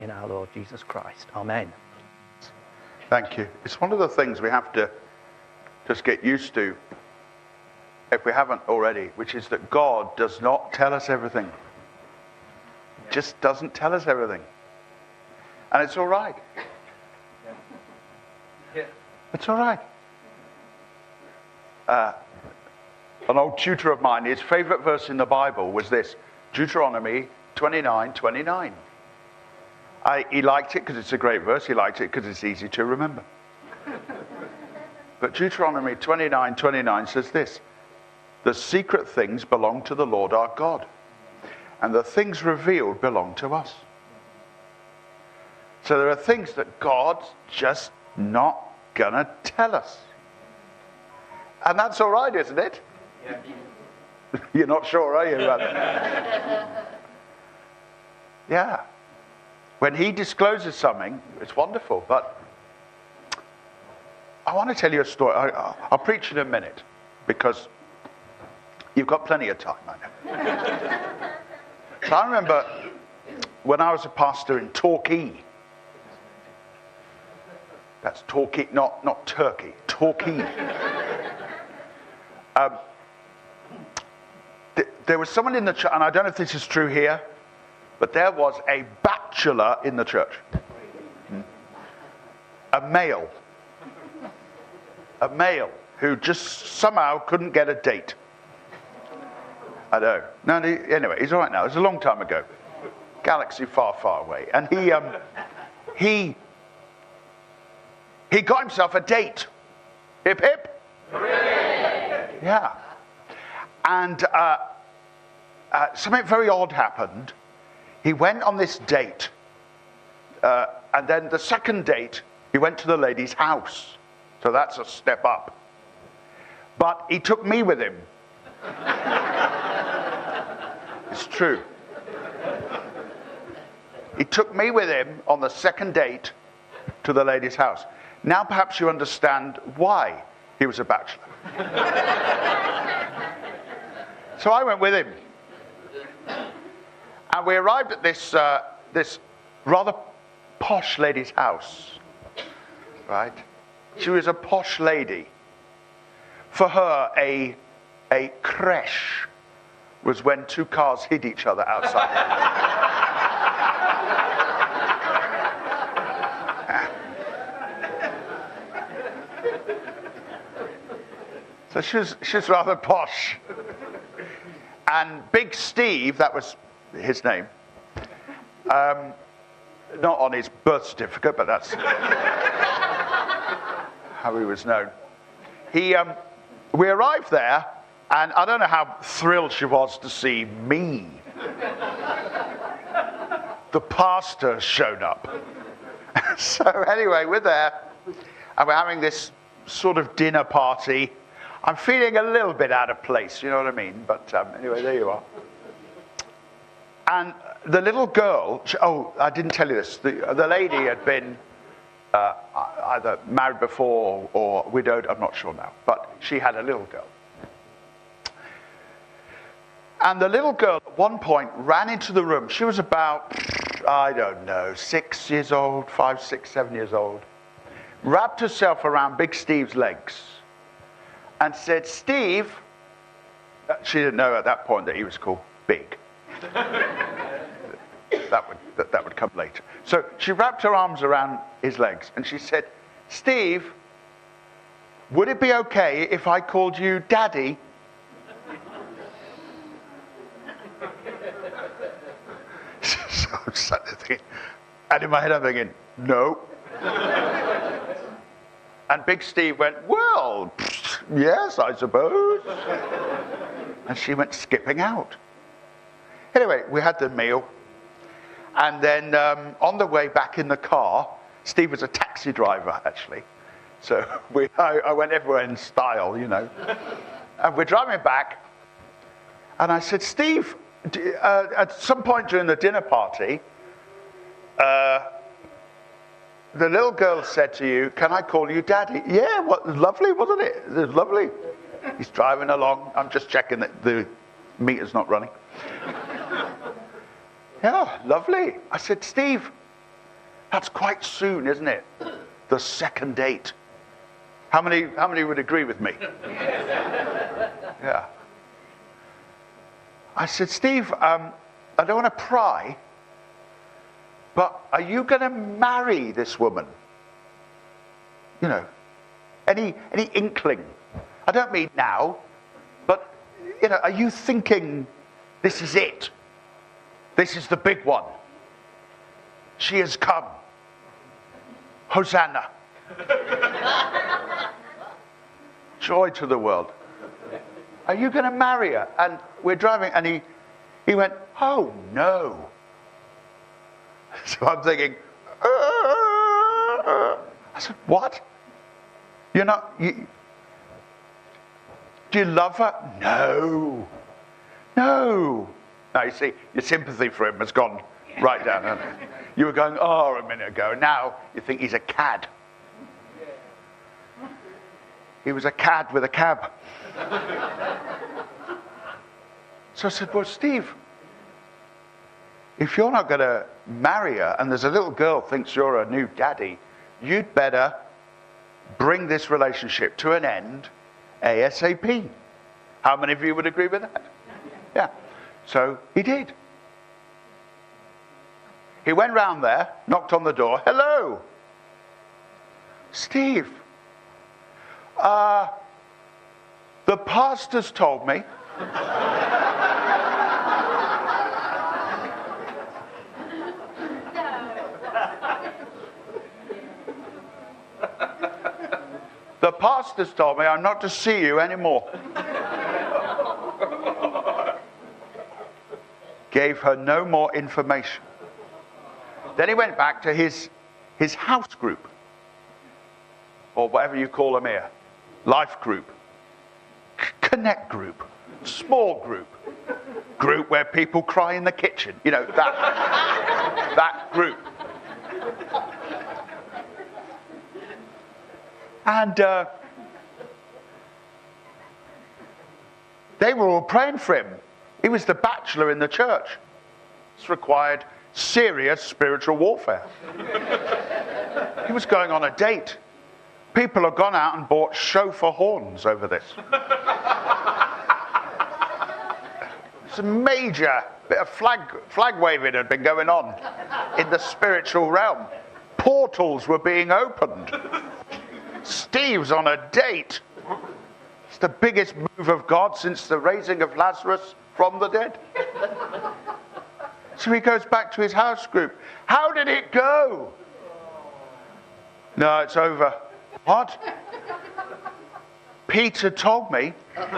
in our Lord Jesus Christ. Amen. Thank you. It's one of the things we have to just get used to, if we haven't already, which is that God does not tell us everything. Just doesn't tell us everything. And it's all right. It's all right. An old tutor of mine, his favorite verse in the Bible was this, Deuteronomy 29:29. He liked it because it's a great verse. He liked it because it's easy to remember. But Deuteronomy 29:29 says this, the secret things belong to the Lord our God, and the things revealed belong to us. So there are things that God's just not going to tell us. And that's all right, isn't it? Yeah. You're not sure, are you? Yeah. When he discloses something, it's wonderful. But I want to tell you a story. I'll preach in a minute, because you've got plenty of time, I know. So I remember when I was a pastor in Torquay. That's Torquay, not Turkey. Torquay. There was someone in the church, and I don't know if this is true here, but there was a bachelor in the church. A male who just somehow couldn't get a date. I know. No, anyway, he's all right now. It was a long time ago. Galaxy far, far away. And he got himself a date. Hip, hip. Hooray! Yeah. And something very odd happened. He went on this date. And then the second date, he went to the lady's house. So that's a step up. But he took me with him. It's true. He took me with him on the second date to the lady's house. Now perhaps you understand why he was a bachelor. So I went with him. And we arrived at this rather posh lady's house. Right? She was a posh lady. For her, a creche was when two cars hit each other outside. So she was rather posh. And Big Steve, that was his name, not on his birth certificate, but that's how he was known. We arrived there, and I don't know how thrilled she was to see me. The pastor showed up. So anyway, we're there, and we're having this sort of dinner party. I'm feeling a little bit out of place, you know what I mean? But anyway, there you are. And the little girl, I didn't tell you this. The lady had been either married before or widowed, I'm not sure now. But she had a little girl. And the little girl at one point ran into the room. She was about, I don't know, 6 years old, 5, 6, 7 years old. Wrapped herself around Big Steve's legs and said, Steve, she didn't know at that point that he was called Big. That would come later. So she wrapped her arms around his legs and she said, Steve, would it be okay if I called you Daddy? So I'm sat there thinking, and in my head I'm thinking, no. And Big Steve went, well, yes, I suppose. And she went skipping out. Anyway, we had the meal. And then on the way back in the car, Steve was a taxi driver, actually. So I went everywhere in style, you know. And we're driving back. And I said, Steve, at some point during the dinner party, the little girl said to you, can I call you Daddy? Yeah, lovely, wasn't it? It was lovely. He's driving along. I'm just checking that the meter's not running. Yeah, lovely. I said, Steve, That's quite soon, isn't it? The second date. How many would agree with me? Yeah. I said, Steve, I don't want to pry, but are you going to marry this woman? You know, any inkling? I don't mean now, but, you know, are you thinking this is it? This is the big one. She has come. Hosanna. Joy to the world. Are you going to marry her? And we're driving, and he went, oh no. So I'm thinking, I said, what? You're not, do you love her? No. No. Now you see, your sympathy for him has gone right down, hasn't it? You were going, oh, a minute ago. Now you think he's a cad. He was a cad with a cab. So I said, well, Steve, if you're not going to marry her and there's a little girl thinks you're a new daddy, you'd better bring this relationship to an end ASAP. How many of you would agree with that? Yeah. So he did. He went round there, knocked on the door. Hello. Steve. The pastor's told me. The pastor's told me I'm not to see you anymore. Gave her no more information. Then he went back to his house group, or whatever you call them here, life group, connect group, small group where people cry in the kitchen, you know, that group. And they were all praying for him. He was the bachelor in the church. This required serious spiritual warfare. He was going on a date. People have gone out and bought shofar horns over this. It's a major bit of flag waving had been going on in the spiritual realm. Portals were being opened. Steve's on a date. It's the biggest move of God since the raising of Lazarus from the dead. So he goes back to his house group. How did it go? No, it's over. What? Peter told me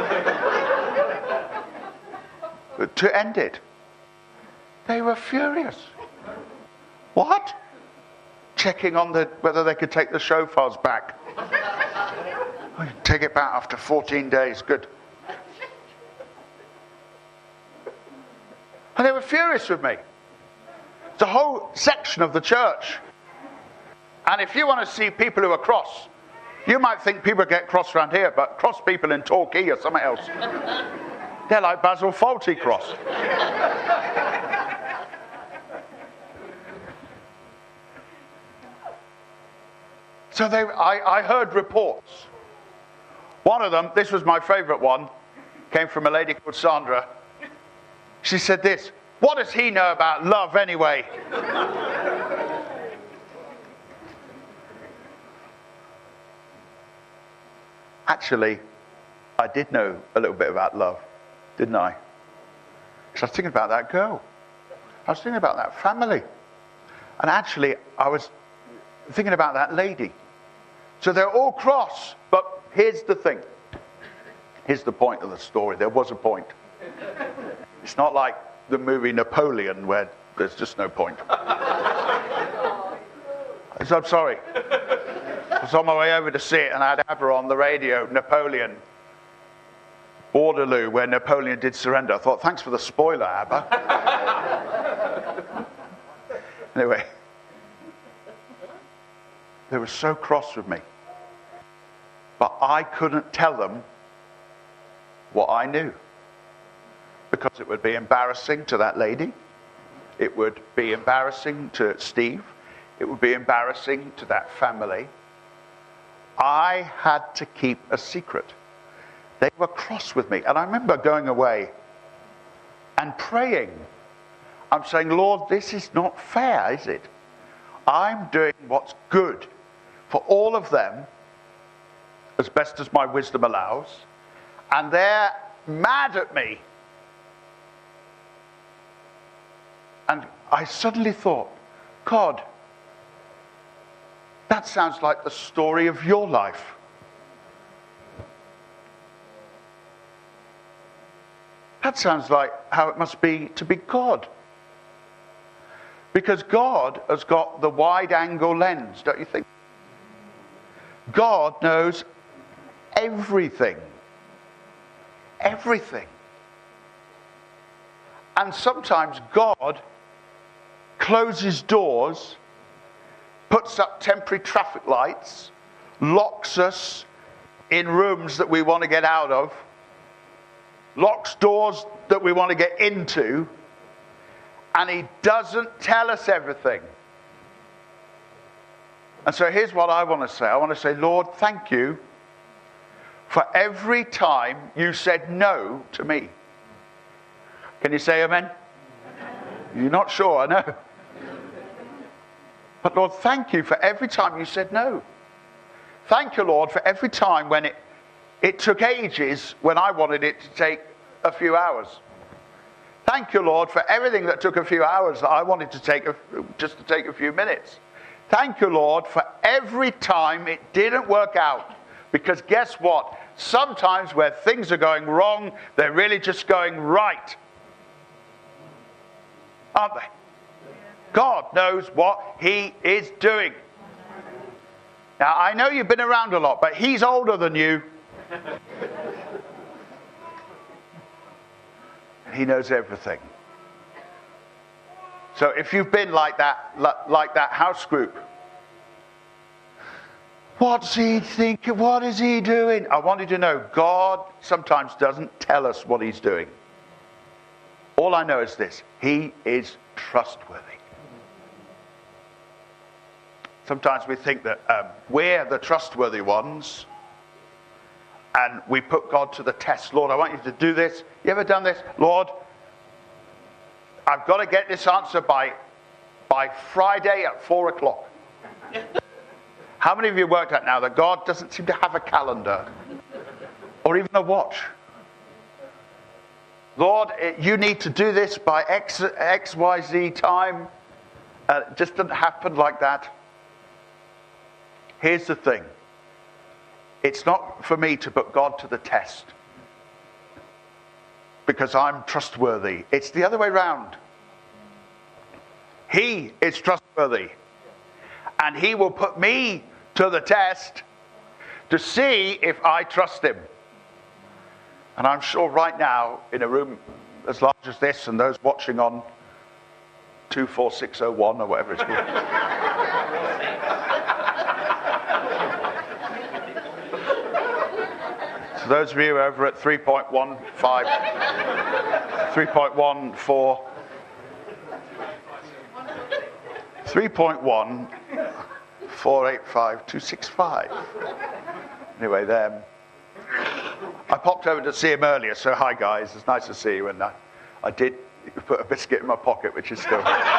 to end it. They were furious. What? Checking on whether they could take the shofars back. We can take it back after 14 days. Good. And they were furious with me. It's a whole section of the church. And if you want to see people who are cross, you might think people get cross around here, but cross people in Torquay or something else. They're like Basil Fawlty cross. So I heard reports. One of them, this was my favourite one, came from a lady called Sandra. She said this, what does he know about love anyway? Actually, I did know a little bit about love, didn't I? Because I was thinking about that girl. I was thinking about that family. And actually, I was thinking about that lady. So they're all cross, but here's the thing. Here's the point of the story. There was a point. It's not like the movie Napoleon where there's just no point. So I'm sorry. I was on my way over to see it and I had ABBA on the radio, Napoleon. Waterloo, where Napoleon did surrender. I thought, thanks for the spoiler, ABBA. Anyway. They were so cross with me. But I couldn't tell them what I knew. Because it would be embarrassing to that lady. It would be embarrassing to Steve. it would be embarrassing to that family. I had to keep a secret. They were cross with me. And I remember going away and praying. I'm saying, Lord, this is not fair, is it? I'm doing what's good for all of them, as best as my wisdom allows, and they're mad at me. And I suddenly thought, God, that sounds like the story of your life. That sounds like how it must be to be God. Because God has got the wide-angle lens, don't you think? God knows everything. Everything. And sometimes God closes doors, puts up temporary traffic lights, locks us in rooms that we want to get out of, locks doors that we want to get into, and he doesn't tell us everything. And so here's what I want to say. I want to say, Lord, thank you for every time you said no to me. Can you say amen? You're not sure, I know. But Lord, thank you for every time you said no. Thank you, Lord, for every time when it took ages when I wanted it to take a few hours. Thank you, Lord, for everything that took a few hours that I wanted to take just to take a few minutes. Thank you, Lord, for every time it didn't work out. Because guess what? Sometimes where things are going wrong, they're really just going right. Aren't they? God knows what he is doing. Now, I know you've been around a lot, but he's older than you. He knows everything. So if you've been like that house group, what's he thinking? What is he doing? I want you to know, God sometimes doesn't tell us what he's doing. All I know is this: he is trustworthy. Sometimes we think that we're the trustworthy ones, and we put God to the test. Lord, I want you to do this. You ever done this? Lord, I've got to get this answer by Friday at 4 o'clock. How many of you worked out now that God doesn't seem to have a calendar or even a watch? Lord, you need to do this by X, Y, Z time. It just doesn't happen like that. Here's the thing. It's not for me to put God to the test because I'm trustworthy. It's the other way around. He is trustworthy, and he will put me to the test to see if I trust him. And I'm sure right now, in a room as large as this, and those watching on 24601 or whatever it's called. So those of you over at 3.15, 3.14, 3.1, 485, 265. Anyway, I popped over to see him earlier, so hi guys, it's nice to see you. And I did put a biscuit in my pocket, which is still...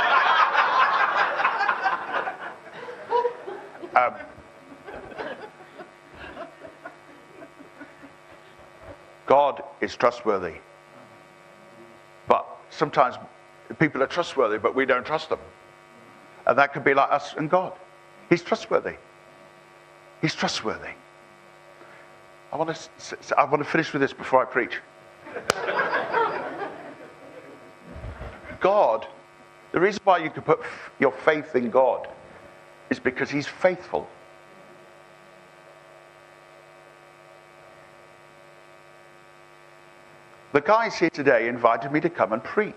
God is trustworthy. But sometimes people are trustworthy, but we don't trust them. And that could be like us and God. He's trustworthy. He's trustworthy. I want to finish with this before I preach. God, the reason why you can put your faith in God is because he's faithful. The guys here today invited me to come and preach.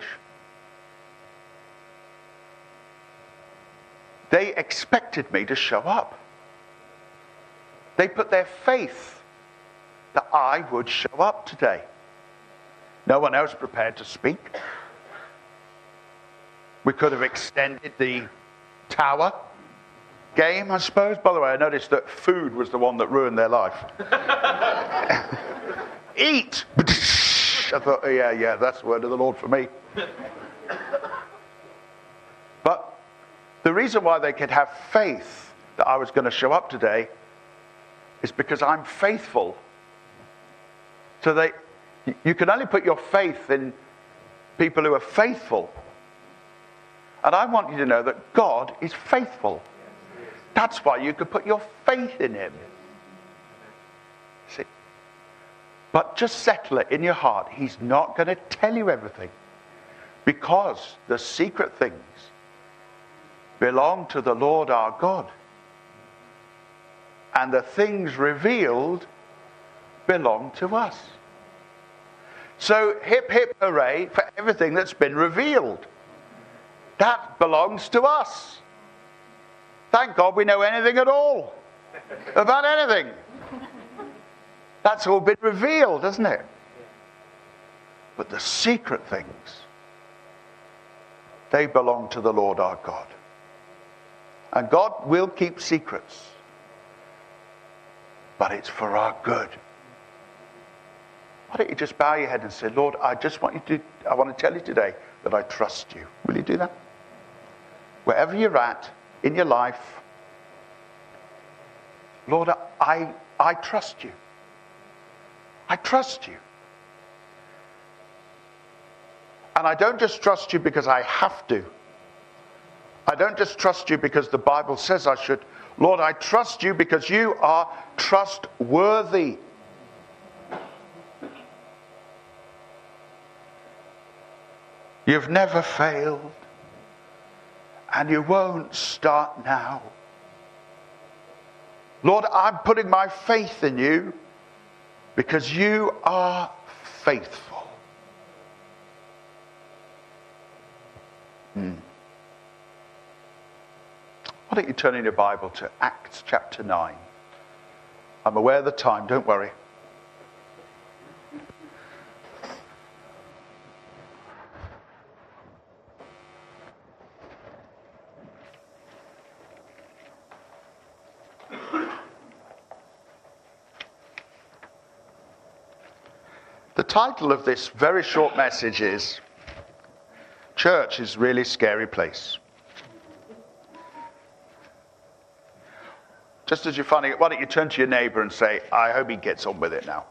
They expected me to show up. They put their faith that I would show up today. No one else prepared to speak. We could have extended the tower game, I suppose. By the way, I noticed that food was the one that ruined their life. Eat! I thought, oh, yeah, that's the word of the Lord for me. But the reason why they could have faith that I was going to show up today is because I'm faithful. So you can only put your faith in people who are faithful. And I want you to know that God is faithful. That's why you could put your faith in him. See? But just settle it in your heart. He's not going to tell you everything. Because the secret things belong to the Lord our God. And the things revealed belong to us. So hip, hip, hooray for everything that's been revealed. That belongs to us. Thank God we know anything at all about anything. That's all been revealed, hasn't it? But the secret things, they belong to the Lord our God. And God will keep secrets. But it's for our good. Why don't you just bow your head and say, Lord, I want to tell you today that I trust you. Will you do that? Wherever you're at in your life, Lord, I trust you. I trust you. And I don't just trust you because I have to. I don't just trust you because the Bible says I should. Lord, I trust you because you are trustworthy. You've never failed, and you won't start now. Lord, I'm putting my faith in you because you are faithful. Why don't you turn in your Bible to Acts chapter 9? I'm aware of the time, don't worry. The title of this very short message is Church is a Really Scary Place. Just as you're finding it, why don't you turn to your neighbour and say, I hope he gets on with it now.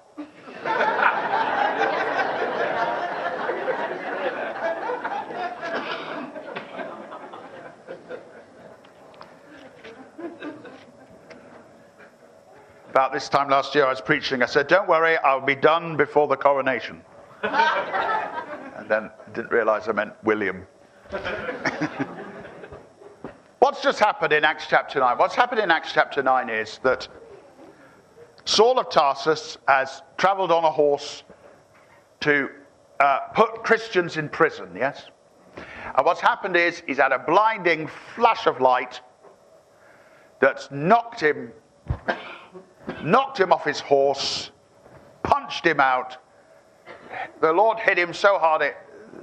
About this time last year I was preaching. I said, don't worry, I'll be done before the coronation. And then didn't realise I meant William. What's just happened in Acts chapter 9? What's happened in Acts chapter 9 is that Saul of Tarsus has travelled on a horse to put Christians in prison, yes? And what's happened is he's had a blinding flash of light that's knocked him off his horse, punched him out. The Lord hit him so hard it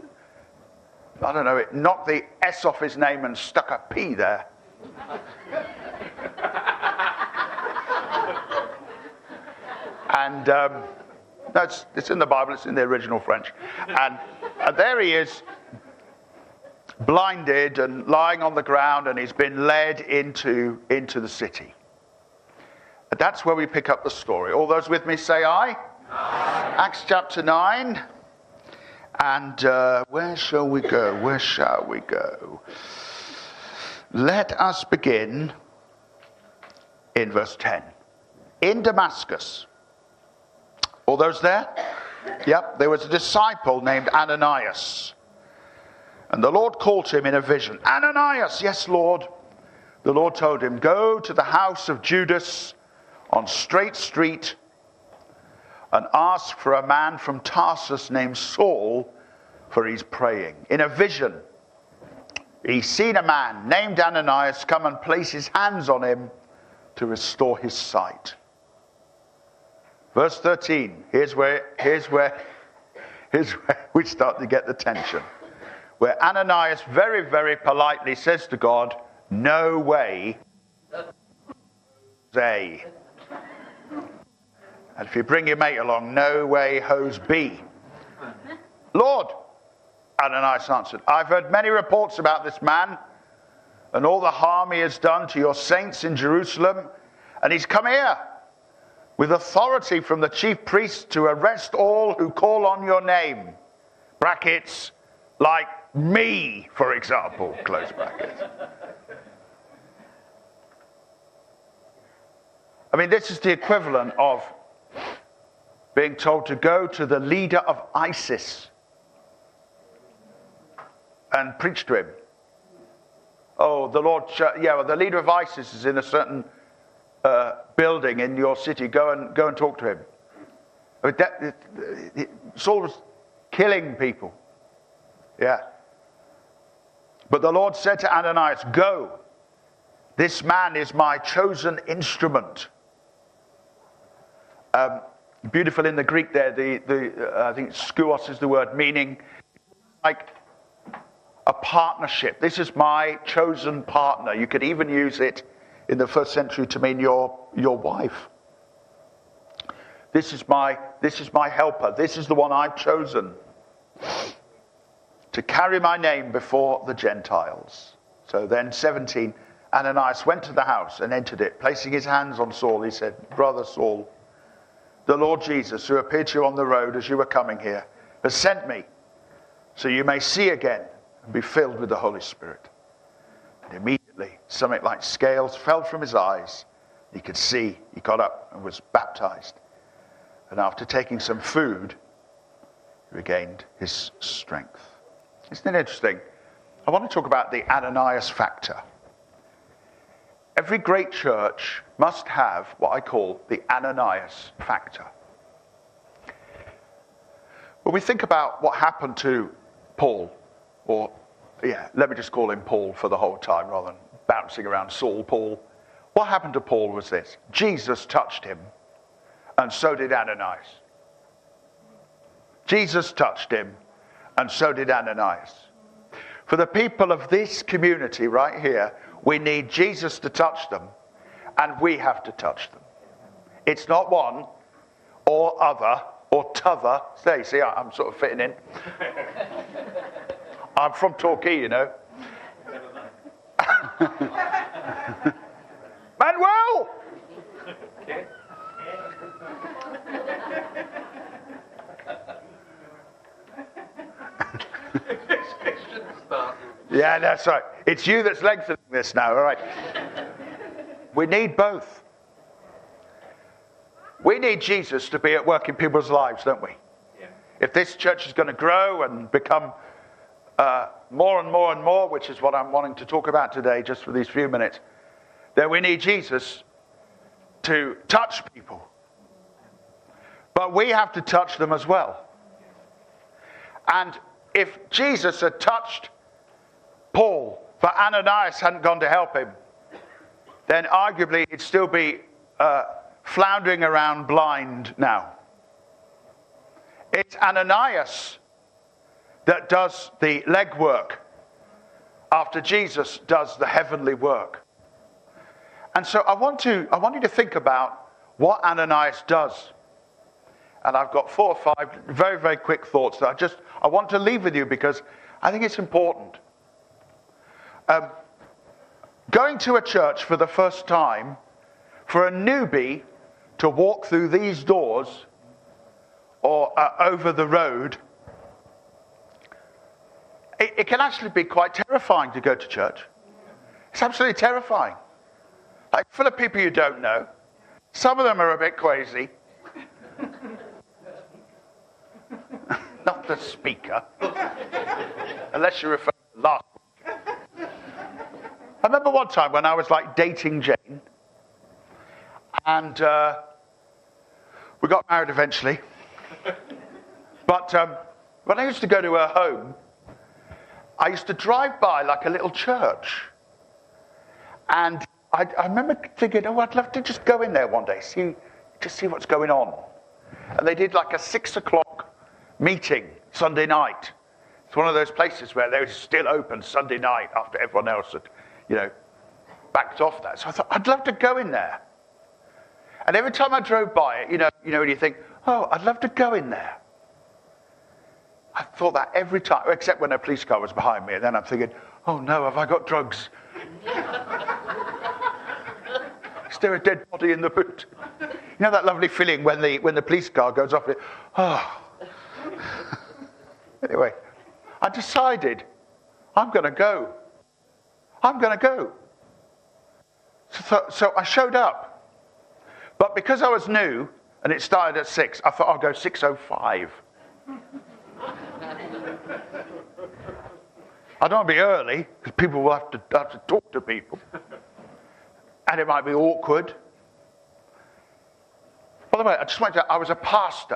knocked the S off his name and stuck a P there. And it's in the Bible, it's in the original French. And there he is, blinded and lying on the ground, and he's been led into the city. That's where we pick up the story. All those with me say aye. Aye. Acts chapter 9. And where shall we go? Where shall we go? Let us begin in verse 10. In Damascus. All those there? Yep. There was a disciple named Ananias. And the Lord called to him in a vision. Ananias, yes, Lord. The Lord told him, go to the house of Judas on Straight Street and ask for a man from Tarsus named Saul, for he's praying. In a vision, he's seen a man named Ananias come and place his hands on him to restore his sight. Verse 13, here's where we start to get the tension. Where Ananias very, very politely says to God, no way, A. And if you bring your mate along, no way, hose B. Lord, Ananias answered, I've heard many reports about this man and all the harm he has done to your saints in Jerusalem. And he's come here with authority from the chief priests to arrest all who call on your name. Brackets, like me, for example, close brackets. I mean, this is the equivalent of being told to go to the leader of ISIS and preach to him. Oh, the leader of ISIS is in a certain building in your city. Go and talk to him. I mean, Saul was killing people. Yeah. But the Lord said to Ananias, go. This man is my chosen instrument. Beautiful in the Greek there. I think skouos is the word, meaning like a partnership. This is my chosen partner. You could even use it in the first century to mean your wife. This is my helper. This is the one I've chosen to carry my name before the Gentiles. So then 17, Ananias went to the house and entered it. Placing his hands on Saul, he said, Brother Saul, the Lord Jesus, who appeared to you on the road as you were coming here, has sent me so you may see again and be filled with the Holy Spirit. And immediately, something like scales fell from his eyes. He could see. He got up and was baptized. And after taking some food, he regained his strength. Isn't it interesting? I want to talk about the Ananias factor. Every great church must have what I call the Ananias factor. When we think about what happened to Paul, let me just call him Paul for the whole time rather than bouncing around Saul, Paul. What happened to Paul was this. Jesus touched him, and so did Ananias. Jesus touched him, and so did Ananias. For the people of this community right here, we need Jesus to touch them, and we have to touch them. It's not one or other or t'other. See, I'm sort of fitting in. I'm from Torquay, you know. Manuel! Okay. Yeah, that's right. It's you that's lengthening this now, all right? We need both. We need Jesus to be at work in people's lives, don't we? Yeah. If this church is going to grow and become more and more and more, which is what I'm wanting to talk about today, just for these few minutes, then we need Jesus to touch people. But we have to touch them as well. And if Jesus had touched Paul, but Ananias hadn't gone to help him, then arguably he'd still be floundering around blind now. It's Ananias that does the legwork after Jesus does the heavenly work. And so I want you to think about what Ananias does. And I've got 4 or 5 very, very quick thoughts that I want to leave with you because I think it's important. Going to a church for the first time, for a newbie to walk through these doors or over the road, it can actually be quite terrifying to go to church. It's absolutely terrifying. Like, full of people you don't know. Some of them are a bit crazy. Not the speaker. Unless you refer to last week. I remember one time when I was like dating Jane. And we got married eventually. But when I used to go to her home, I used to drive by like a little church. And I remember thinking, I'd love to just go in there one day, see what's going on. And they did like a 6 o'clock meeting Sunday night. It's one of those places where they're still open Sunday night after everyone else had, backed off that. So I thought, I'd love to go in there. And every time I drove by it, you know, when you think, oh, I'd love to go in there. I thought that every time, except when a police car was behind me, and then I'm thinking, oh no, have I got drugs? Is there a dead body in the boot? You know that lovely feeling when the police car goes off? Oh. Anyway, I decided I'm going to go. I'm going to go. So I showed up. But because I was new and it started at 6, I thought I'll go 6:05. I don't want to be early because people will have to talk to people. And it might be awkward. By the way, I just want to, I was a pastor.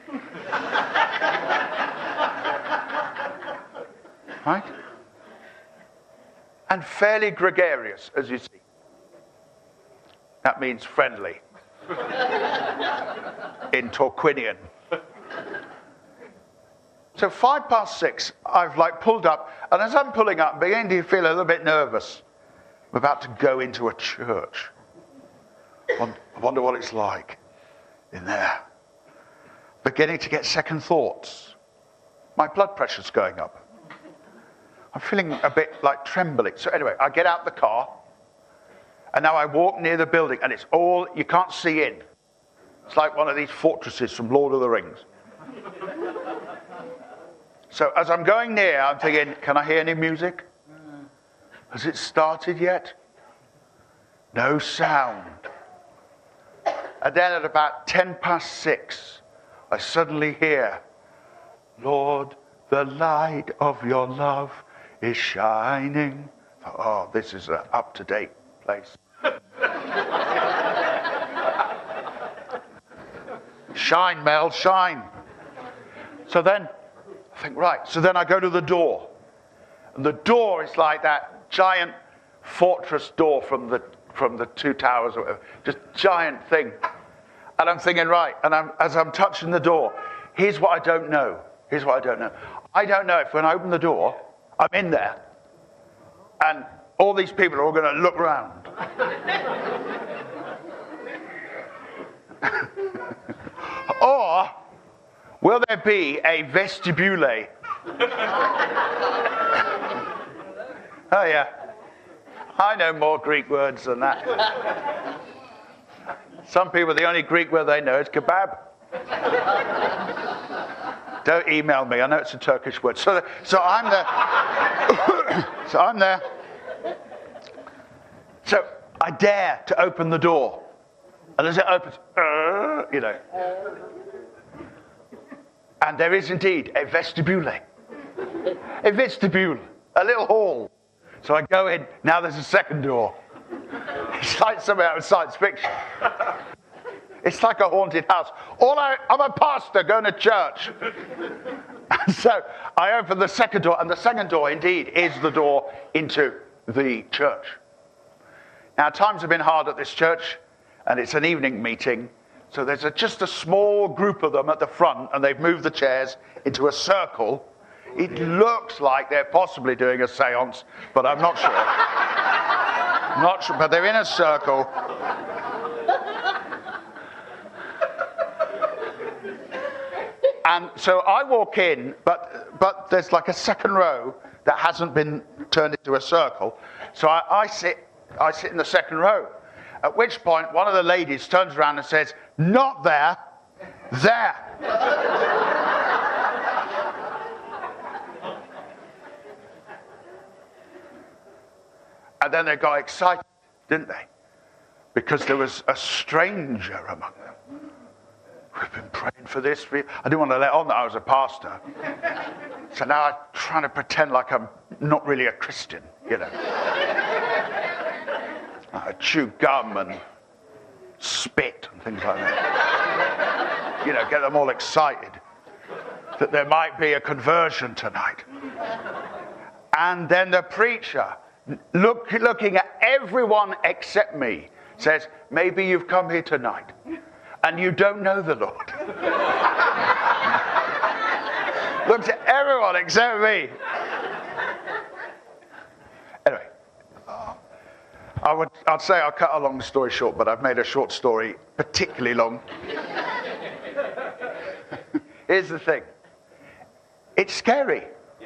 Right? And fairly gregarious, as you see. That means friendly. In Torquinian. So 6:05, I've pulled up, and as I'm pulling up, I'm beginning to feel a little bit nervous. I'm about to go into a church. I wonder what it's like in there. Beginning to get second thoughts. My blood pressure's going up. I'm feeling a bit like trembling. So anyway, I get out the car, and now I walk near the building, and it's all, you can't see in. It's like one of these fortresses from Lord of the Rings. So as I'm going near, I'm thinking, can I hear any music? Has it started yet? No sound. And then at about 6:10, I suddenly hear, Lord, the light of your love is shining. Oh, this is an up-to-date place. Shine, Mel, shine. So then I think, right, so then I go to the door. And the door is like that giant fortress door from the two towers, or whatever, just giant thing. And I'm thinking, right, and as I'm touching the door, here's what I don't know. Here's what I don't know. I don't know if when I open the door, I'm in there, and all these people are all going to look around. Or will there be a vestibule? Oh yeah, I know more Greek words than that. Some people, the only Greek word they know is kebab. Don't email me, I know it's a Turkish word. So I'm there. So I'm there. So I dare to open the door. And as it opens, you know. And there is indeed a vestibule. A vestibule, a little hall. So I go in, now there's a second door. It's like something out of science fiction. It's like a haunted house. I'm a pastor going to church. And so I open the second door, and the second door indeed is the door into the church. Now times have been hard at this church, and it's an evening meeting. So there's just a small group of them at the front, and they've moved the chairs into a circle. It looks like they're possibly doing a seance, but I'm not sure. Not sure, but they're in a circle. And so I walk in, but there's like a second row that hasn't been turned into a circle. So I sit in the second row. At which point, one of the ladies turns around and says, "Not there, there." And then they got excited, didn't they? Because there was a stranger among them. We've been praying for this. I didn't want to let on that I was a pastor. So now I'm trying to pretend like I'm not really a Christian, you know. I chew gum and spit and things like that. You know, get them all excited that there might be a conversion tonight. And then the preacher, looking at everyone except me, says, "Maybe you've come here tonight and you don't know the Lord." Looks at everyone except me. Anyway, I'd say I'll cut a long story short, but I've made a short story particularly long. Here's the thing. It's scary. Yeah.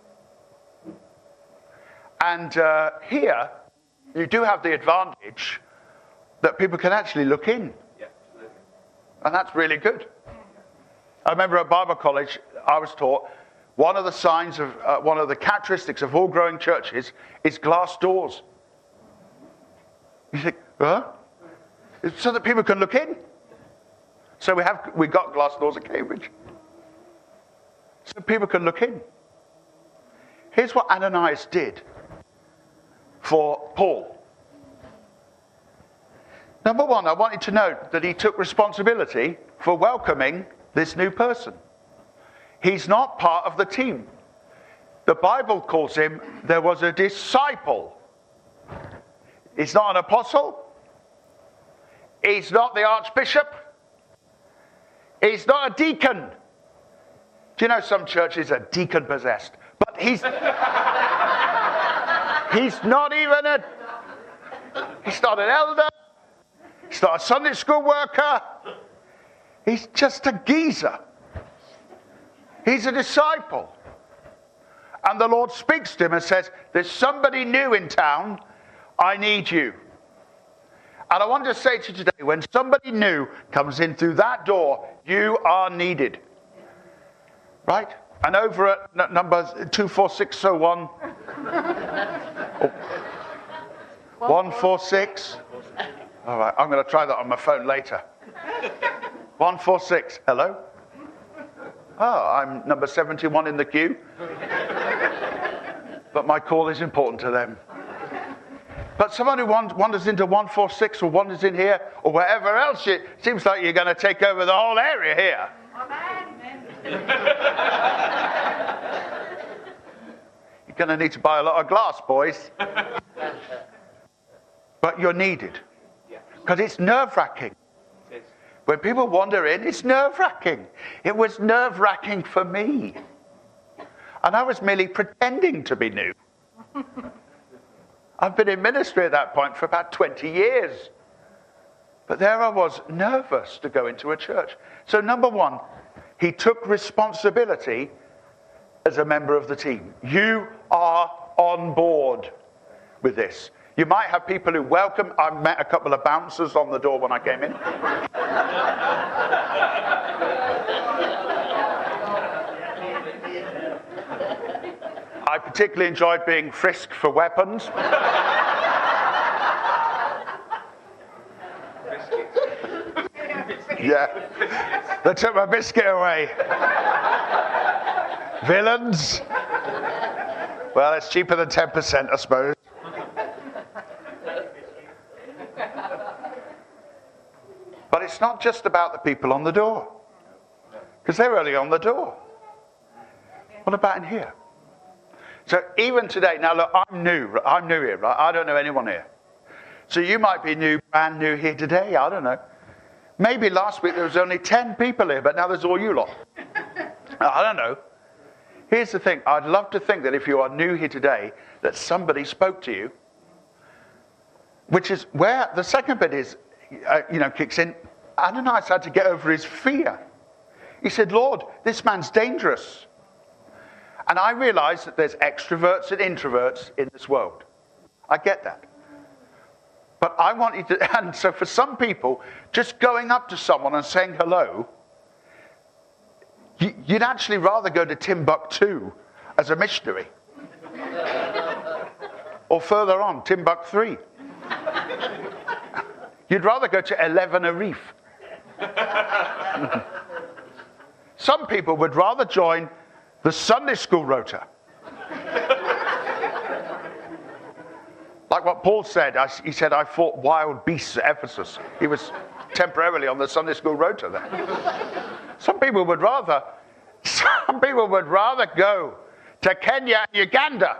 And here, you do have the advantage that people can actually look in. Yeah, absolutely. And that's really good. I remember at Bible college, I was taught one of the signs of, one of the characteristics of all growing churches is glass doors. You think, huh? It's so that people can look in. So we got glass doors at Cambridge. So people can look in. Here's what Ananias did for Paul. Number one, I want you to note that he took responsibility for welcoming this new person. He's not part of the team. The Bible calls him, there was a disciple. He's not an apostle. He's not the archbishop. He's not a deacon. Do you know some churches are deacon possessed? But he's not even he's not an elder. He's not a Sunday school worker. He's just a geezer. He's a disciple. And the Lord speaks to him and says, there's somebody new in town. I need you. And I want to say to you today, when somebody new comes in through that door, you are needed. Right? And over at number 24601, 146. All right, I'm going to try that on my phone later. 146, hello? Oh, I'm number 71 in the queue. But my call is important to them. But someone who wanders into 146 or wanders in here or wherever else, it seems like you're going to take over the whole area here. You're going to need to buy a lot of glass, boys. But you're needed. Because it's nerve-wracking. When people wander in, it's nerve-wracking. It was nerve-wracking for me. And I was merely pretending to be new. I've been in ministry at that point for about 20 years. But there I was, nervous to go into a church. So number one, he took responsibility as a member of the team. You are on board with this. You might have people who welcome. I met a couple of bouncers on the door when I came in. I particularly enjoyed being frisked for weapons. Yeah. They took my biscuit away. Villains. Well, it's cheaper than 10%, I suppose. But it's not just about the people on the door. Because they're only on the door. What about in here? So even today, now look, I'm new here, right? I don't know anyone here. So you might be brand new here today, I don't know. Maybe last week there was only 10 people here, but now there's all you lot. I don't know. Here's the thing, I'd love to think that if you are new here today, that somebody spoke to you. Which is where the second bit is, kicks in. Ananias had to get over his fear. He said, Lord, this man's dangerous. And I realize that there's extroverts and introverts in this world. I get that. But I want you to, and so for some people, just going up to someone and saying hello, you'd actually rather go to Timbuktu as a missionary. Or further on, Timbuktu. You'd rather go to 11 Arif. Some people would rather join the Sunday school rota. Like what Paul said, he said, I fought wild beasts at Ephesus. He was temporarily on the Sunday school rota there. Some people would rather go to Kenya and Uganda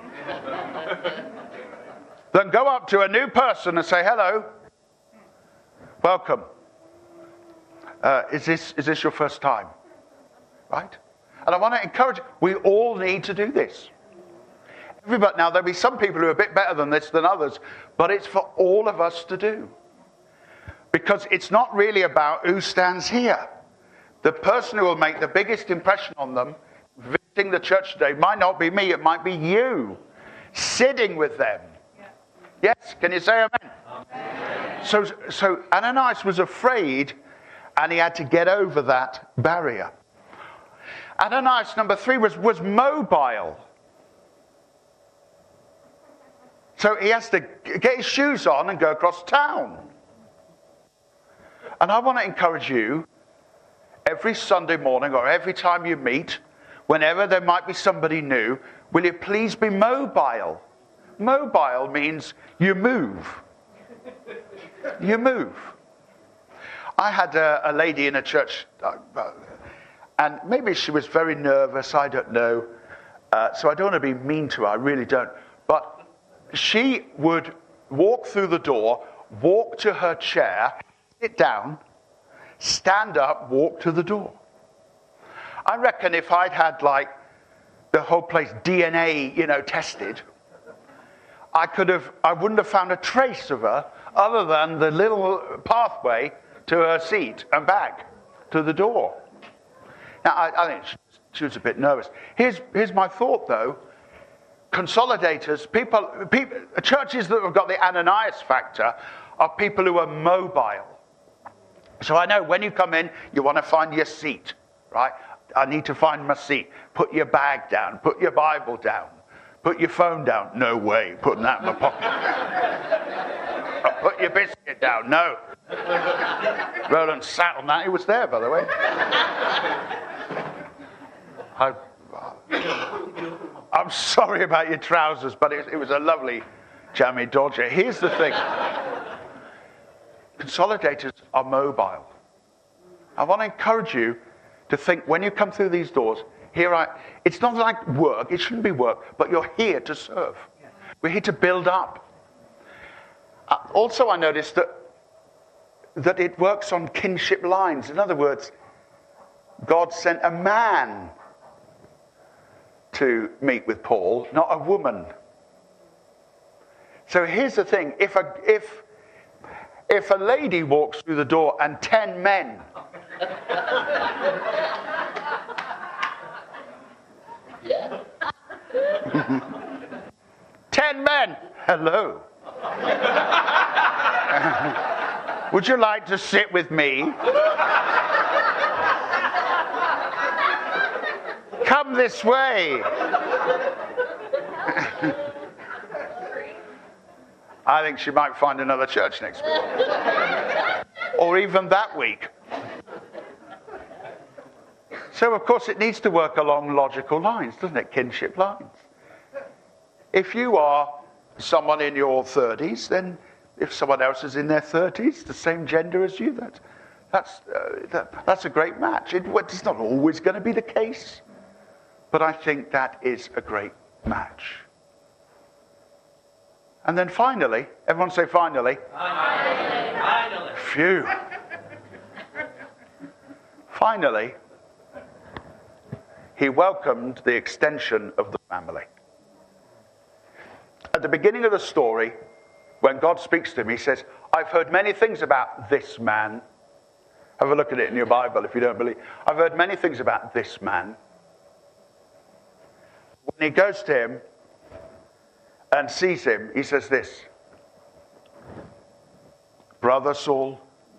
than go up to a new person and say, hello, welcome. Is this your first time? Right? And I want to encourage you, we all need to do this. Everybody, now, there'll be some people who are a bit better than this than others, but it's for all of us to do. Because it's not really about who stands here. The person who will make the biggest impression on them visiting the church today might not be me, it might be you sitting with them. Yeah. Yes, can you say amen? Amen. So Ananias was afraid, and he had to get over that barrier. Ananias, number 3, was mobile. So he has to get his shoes on and go across town. And I want to encourage you, every Sunday morning or every time you meet, whenever there might be somebody new, will you please be mobile? Mobile means you move. You move. I had a lady in a church, and maybe she was very nervous, I don't know. So I don't want to be mean to her, I really don't. But she would walk through the door, walk to her chair, sit down, stand up, walk to the door. I reckon if I'd had like the whole place DNA, tested, I wouldn't have found a trace of her other than the little pathway to her seat and back to the door. Now, I think she was a bit nervous. Here's my thought, though. Consolidators, people, churches that have got the Ananias factor are people who are mobile. So I know when you come in, you want to find your seat, right? I need to find my seat. Put your bag down. Put your Bible down. Put your phone down. No way, putting that in my pocket. Put your biscuit down. No. Roland sat on that. He was there, by the way. I'm sorry about your trousers, but it was a lovely jammy dodger. Here's the thing. Consolidators are mobile. I want to encourage you to think when you come through these doors, it's not like work, it shouldn't be work, but you're here to serve. We're here to build up. Also, I noticed that it works on kinship lines. In other words, God sent a man to meet with Paul, not a woman. So here's the thing, if a lady walks through the door and 10 men yeah. 10 men, hello. Would you like to sit with me? Come this way. I think she might find another church next week. Or even that week. So, of course, it needs to work along logical lines, doesn't it? Kinship lines. If you are someone in your 30s, then if someone else is in their 30s, the same gender as you, that's a great match. It's not always going to be the case, but I think that is a great match. And then finally, everyone say finally. Finally. Phew. Finally, he welcomed the extension of the family. At the beginning of the story, when God speaks to him, he says, I've heard many things about this man. Have a look at it in your Bible if you don't believe. I've heard many things about this man. When he goes to him and sees him, he says this, Brother Saul.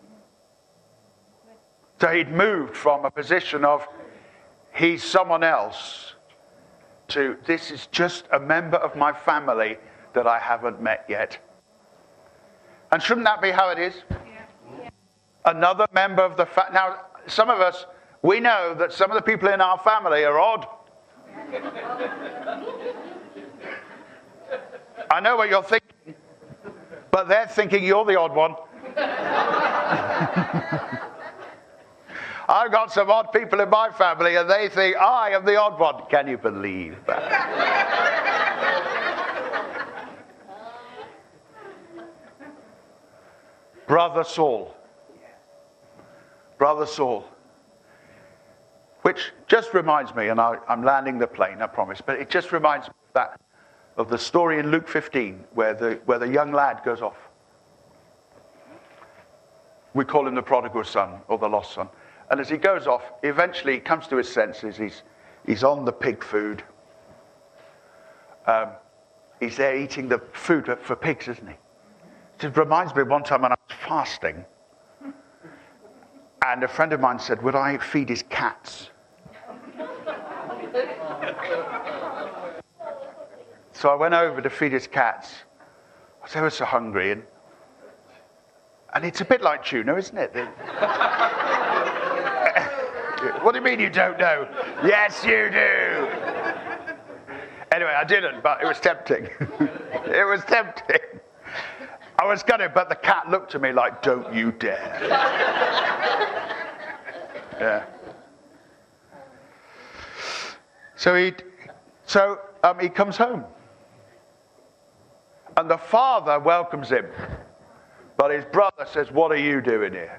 So he'd moved from a position of he's someone else to this is just a member of my family that I haven't met yet. And shouldn't that be how it is? Yeah. Another member of the family. Now, some of us, we know that some of the people in our family are odd. I know what you're thinking, but they're thinking you're the odd one. I've got some odd people in my family and they think I am the odd one. Can you believe that? Brother Saul. Brother Saul. Which just reminds me, and I'm landing the plane, I promise, but it just reminds me of of the story in Luke 15 where the young lad goes off. We call him the prodigal son or the lost son. And as he goes off, he eventually comes to his senses. He's on the pig food. He's there eating the food for pigs, isn't he? It reminds me of one time when I was fasting. And a friend of mine said, would I feed his cats? So I went over to feed his cats. I was ever so hungry. And it's a bit like tuna, isn't it? What do you mean you don't know? Yes, you do. Anyway, I didn't, but it was tempting. It was tempting. I was gonna, but the cat looked at me like, don't you dare. Yeah. So he comes home. And the father welcomes him. But his brother says, what are you doing here?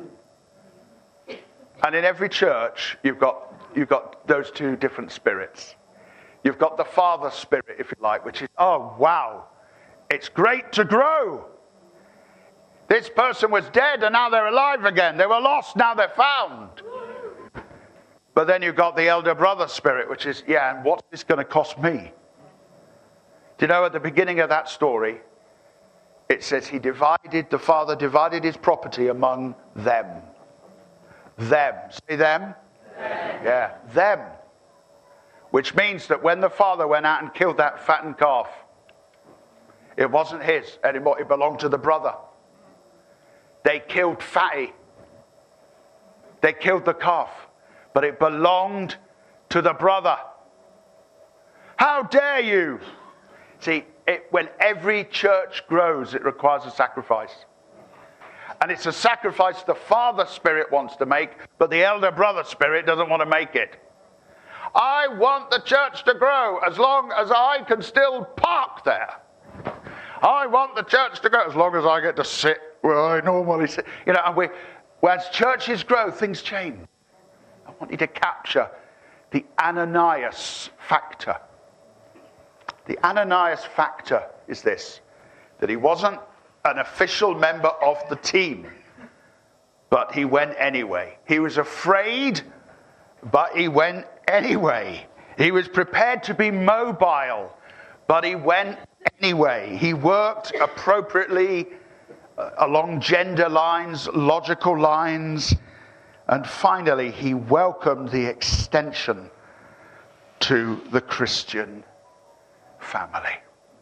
And in every church, you've got those two different spirits. You've got the father spirit, if you like, which is, oh, wow, it's great to grow. This person was dead and now they're alive again. They were lost, now they're found. But then you've got the elder brother spirit, which is, yeah, and what's this going to cost me? Do you know, at the beginning of that story, it says the father divided his property among them. Them. Say them? Yeah, them. Which means that when the father went out and killed that fattened calf, it wasn't his anymore, it belonged to the brother. They killed Fatty. They killed the calf, but it belonged to the brother. How dare you? See, when every church grows, it requires a sacrifice. And it's a sacrifice the father spirit wants to make, but the elder brother spirit doesn't want to make it. I want the church to grow as long as I can still park there. I want the church to grow as long as I get to sit where I normally sit. You know, and as churches grow, things change. I want you to capture the Ananias factor. The Ananias factor is this, that he wasn't an official member of the team, but he went anyway. He was afraid, but he went anyway. He was prepared to be mobile, but he went anyway. He worked appropriately along gender lines, logical lines, and finally he welcomed the extension to the Christian family.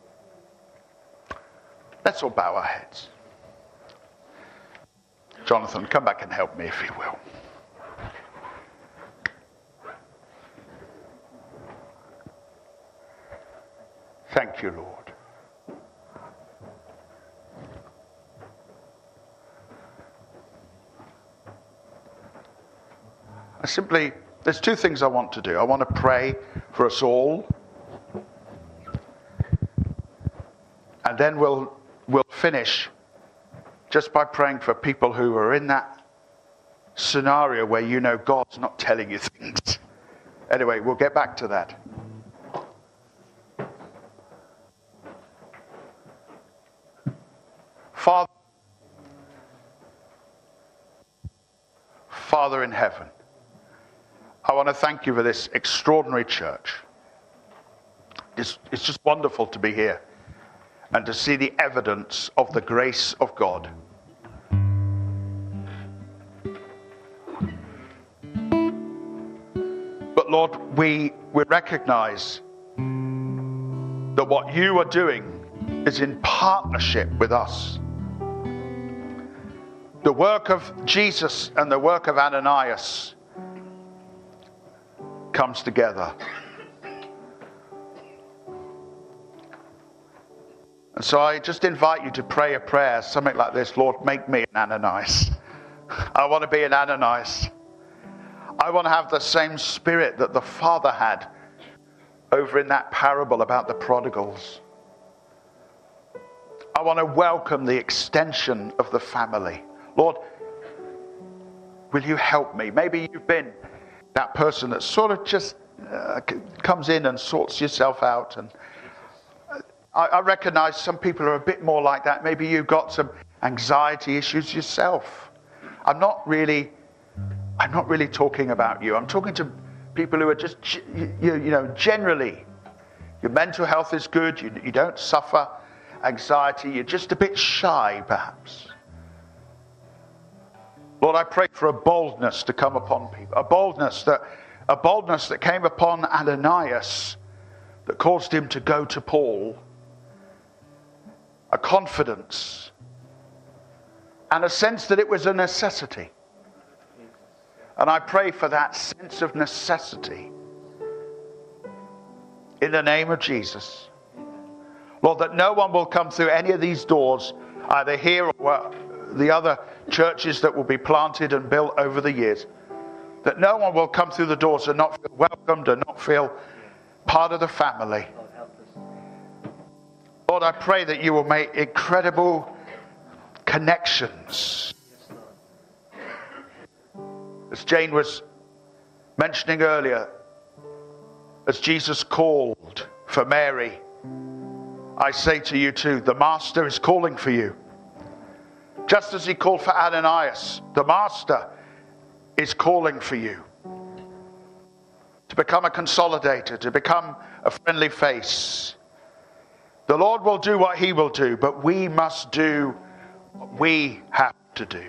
Let's all bow our heads. Jonathan, come back and help me if you will. Thank you, Lord. There's two things I want to do. I want to pray for us all. And then we'll finish just by praying for people who are in that scenario where you know God's not telling you things. Anyway, we'll get back to that. Father in heaven, I want to thank you for this extraordinary church. It's just wonderful to be here and to see the evidence of the grace of God. But Lord, we recognize that what you are doing is in partnership with us. The work of Jesus and the work of Ananias comes together. And so I just invite you to pray a prayer, something like this: Lord, make me an Ananias. I want to be an Ananias. I want to have the same spirit that the Father had over in that parable about the prodigals. I want to welcome the extension of the family. Lord, will you help me? Maybe you've been that person that sort of just comes in and sorts yourself out. And I recognize some people are a bit more like that. Maybe you've got some anxiety issues yourself. I'm not really talking about you. I'm talking to people who are just, generally, your mental health is good. You don't suffer anxiety. You're just a bit shy, perhaps. Lord, I pray for a boldness to come upon people. A boldness that came upon Ananias that caused him to go to Paul. A confidence. And a sense that it was a necessity. And I pray for that sense of necessity. In the name of Jesus. Lord, that no one will come through any of these doors, either here or the other churches that will be planted and built over the years. That no one will come through the doors and not feel welcomed and not feel part of the family. Lord, I pray that you will make incredible connections. As Jane was mentioning earlier, as Jesus called for Mary, I say to you too, the Master is calling for you. Just as he called for Ananias, the Master is calling for you. To become a consolidator, to become a friendly face. The Lord will do what he will do, but we must do what we have to do.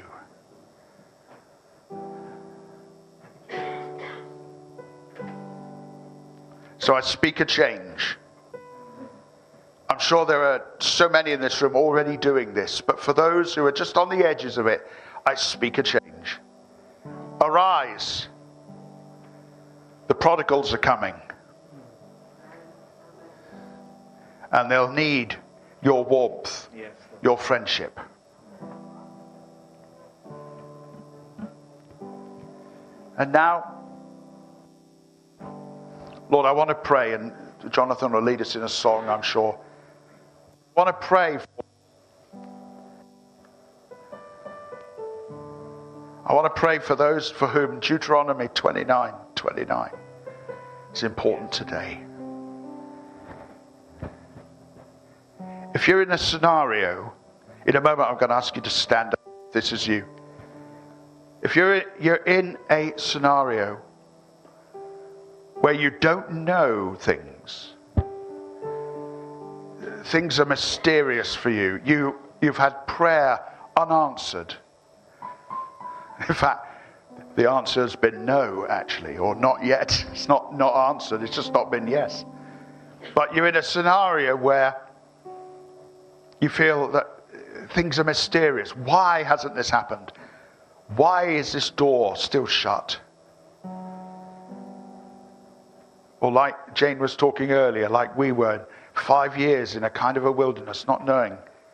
So I speak a change. I'm sure there are so many in this room already doing this, but for those who are just on the edges of it, I speak a change. Arise. The prodigals are coming. And they'll need your warmth, your friendship. And now, Lord, I want to pray, and Jonathan will lead us in a song, I'm sure. I want to pray for those for whom Deuteronomy 29:29 is important today. If you're in a scenario, in a moment I'm going to ask you to stand up. This is you. If you're in a scenario where you don't know things are mysterious for you. You've had prayer unanswered. In fact, the answer has been no, actually, or not yet. It's not answered, it's just not been yes. But you're in a scenario where you feel that things are mysterious. Why hasn't this happened? Why is this door still shut? Or like Jane was talking earlier, like we were, 5 years in a kind of a wilderness, not knowing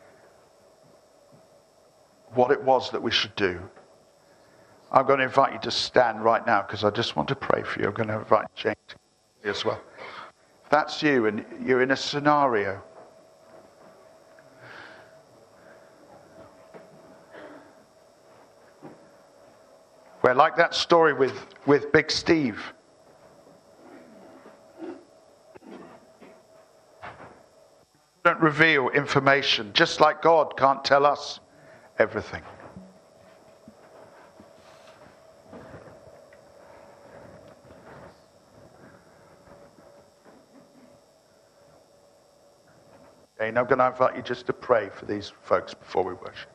what it was that we should do. I'm going to invite you to stand right now because I just want to pray for you. I'm going to invite Jane as well. If that's you and you're in a scenario where, like that story with Big Steve, don't reveal information, just like God can't tell us everything. Okay, now I'm going to invite you just to pray for these folks before we worship.